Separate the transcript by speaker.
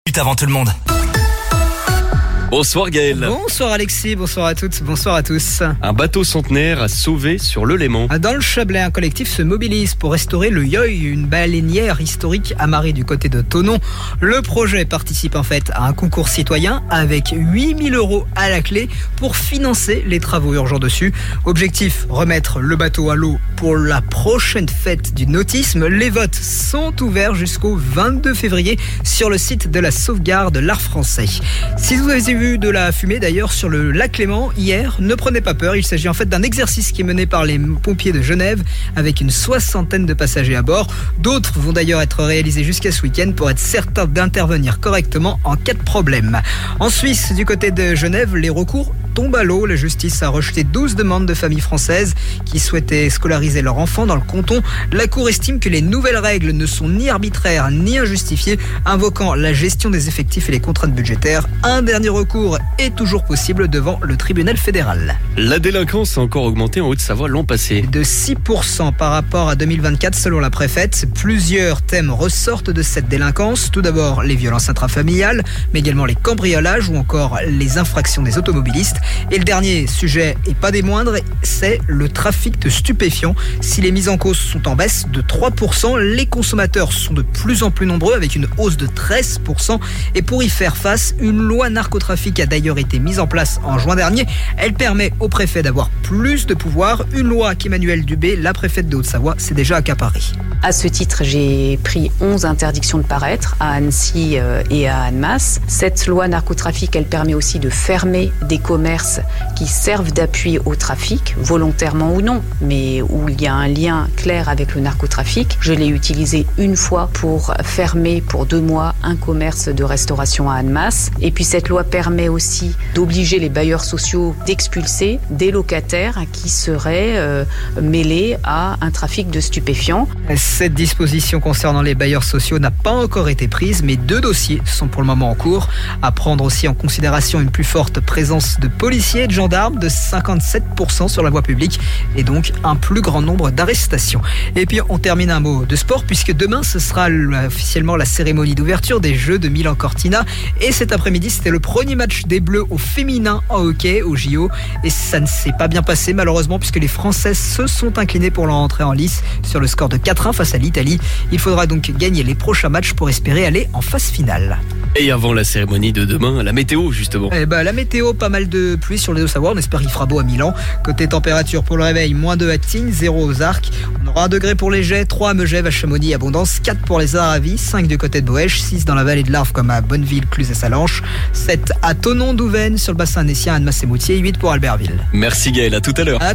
Speaker 1: Avant tout le monde.
Speaker 2: Bonsoir Gaël.
Speaker 3: Bonsoir Alexis, bonsoir à toutes, bonsoir à tous.
Speaker 2: Un bateau centenaire a sauvé sur le Léman.
Speaker 3: Dans le Chablais, un collectif se mobilise pour restaurer le Yoï, une baleinière historique amarrée du côté de Thonon. Le projet participe en fait à un concours citoyen avec 8 000 € à la clé pour financer les travaux urgents dessus. Objectif, remettre le bateau à l'eau pour la prochaine fête du nautisme. Les votes sont ouverts jusqu'au 22 février sur le site de la sauvegarde de l'art français. Si vous avez vu de la fumée d'ailleurs sur le lac Léman hier, ne prenez pas peur, il s'agit en fait d'un exercice qui est mené par les pompiers de Genève avec une 60aine de passagers à bord. D'autres vont d'ailleurs être réalisés jusqu'à ce week-end pour être certains d'intervenir correctement en cas de problème. En Suisse, du côté de Genève, les recours tombent à l'eau. La justice a rejeté 12 demandes de familles françaises qui souhaitaient scolariser leur enfant dans le canton. La Cour estime que les nouvelles règles ne sont ni arbitraires ni injustifiées, invoquant la gestion des effectifs et les contraintes budgétaires. Un dernier recours est toujours possible devant le tribunal fédéral.
Speaker 2: La délinquance a encore augmenté en Haute-Savoie l'an passé.
Speaker 3: De 6% par rapport à 2024 selon la préfète. Plusieurs thèmes ressortent de cette délinquance. Tout d'abord les violences intrafamiliales, mais également les cambriolages ou encore les infractions des automobilistes. Et le dernier sujet, et pas des moindres, c'est le trafic de stupéfiants. Si les mises en cause sont en baisse de 3%, les consommateurs sont de plus en plus nombreux avec une hausse de 13%. Et pour y faire face, une loi narcotrafic a d'ailleurs été mise en place en juin dernier. Elle permet au préfet d'avoir plus de pouvoir. Une loi qu'Emmanuelle Dubé, la préfète de Haute-Savoie, s'est déjà accaparée.
Speaker 4: À ce titre, j'ai pris 11 interdictions de paraître à Annecy et à Annemasse. Cette loi narcotrafic, elle permet aussi de fermer des commerces qui servent d'appui au trafic, volontairement ou non, mais où il y a un lien clair avec le narcotrafic. Je l'ai utilisé une fois pour fermer pour 2 mois un commerce de restauration à Annemasse. Et puis cette loi permet aussi d'obliger les bailleurs sociaux d'expulser des locataires qui seraient mêlés à un trafic de stupéfiants.
Speaker 3: Cette disposition concernant les bailleurs sociaux n'a pas encore été prise, mais 2 dossiers sont pour le moment en cours. À prendre aussi en considération une plus forte présence de policiers et de gendarmes de 57% sur la voie publique et donc un plus grand nombre d'arrestations. Et puis on termine un mot de sport puisque demain ce sera officiellement la cérémonie d'ouverture des Jeux de Milan-Cortina et cet après-midi c'était le premier match des Bleus au féminin en hockey au JO et ça ne s'est pas bien passé malheureusement puisque les Françaises se sont inclinées pour leur entrée en lice sur le score de 4-1 face à l'Italie. Il faudra donc gagner les prochains matchs pour espérer aller en phase finale.
Speaker 2: Et avant la cérémonie de demain, la météo justement.
Speaker 3: La météo, pas mal de pluie sur les Hauts-Savoie, on espère qu'il fera beau à Milan. Côté température pour le réveil, -2 à Tignes, 0 aux Arcs. On aura 1 degré pour les Jets, 3 à Megève, à Chamonix, Abondance, 4 pour les Aravis, 5 du côté de Boèche, 6 dans la vallée de l'Arve comme à Bonneville, Cluses et Salanches, 7 à Thonon, Douvaine, sur le bassin annécien, Annemasse et Moutier, 8 pour Albertville.
Speaker 2: Merci Gaël, à tout à l'heure.